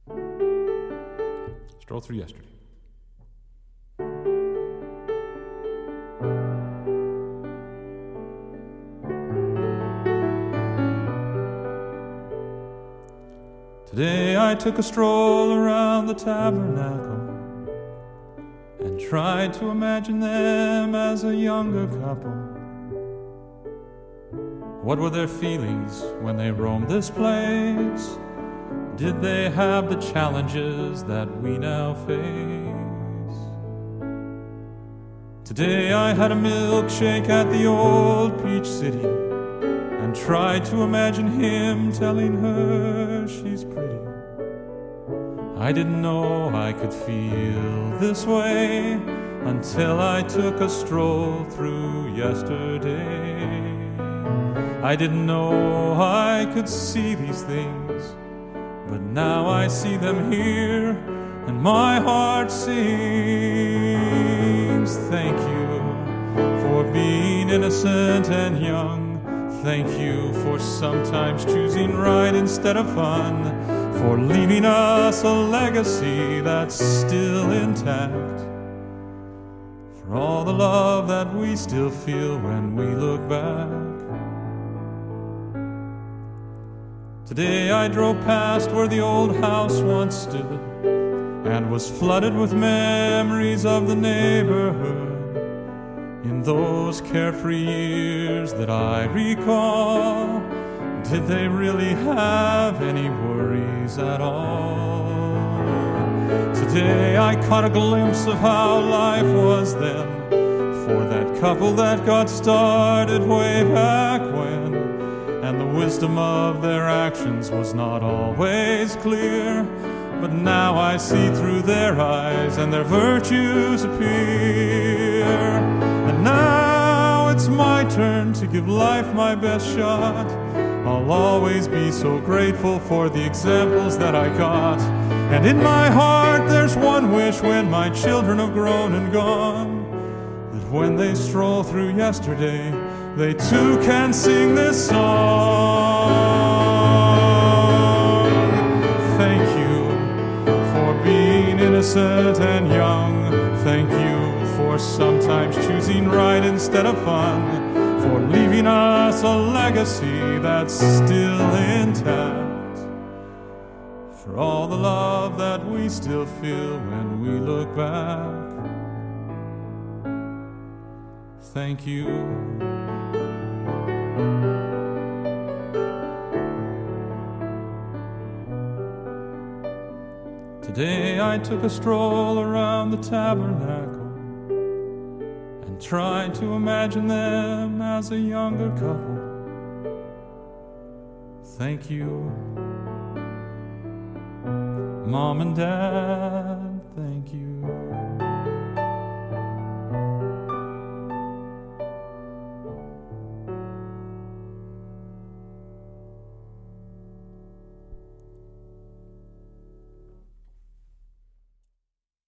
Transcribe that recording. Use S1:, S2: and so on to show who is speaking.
S1: Stroll through yesterday. Today I took a stroll around the tabernacle and tried to imagine them as a younger couple. What were their feelings when they roamed this place? Did they have the challenges that we now face? Today I had a milkshake at the old Peach City and tried to imagine him telling her she's pretty. I didn't know I could feel this way until I took a stroll through yesterday. I didn't know I could see these things, but now I see them here, and my heart sings. Thank you for being innocent and young. Thank you for sometimes choosing right instead of fun, for leaving us a legacy that's still intact, for all the love that we still feel when we look back. Today I drove past where the old house once stood and was flooded with memories of the neighborhood. In those carefree years that I recall, did they really have any worries at all? Today I caught a glimpse of how life was then, for that couple that got started way back when, and the wisdom of their actions was not always clear. But now I see through their eyes and their virtues appear. And now it's my turn to give life my best shot. I'll always be so grateful for the examples that I got. And in my heart there's one wish when my children have grown and gone, that when they stroll through yesterday, they too can sing this song. Thank you for being innocent and young. Thank you for sometimes choosing right instead of fun, for leaving us a legacy that's still intact, for all the love that we still feel when we look back. Thank you. Today I took a stroll around the tabernacle and tried to imagine them as a younger couple. Thank you, Mom and Dad, thank you.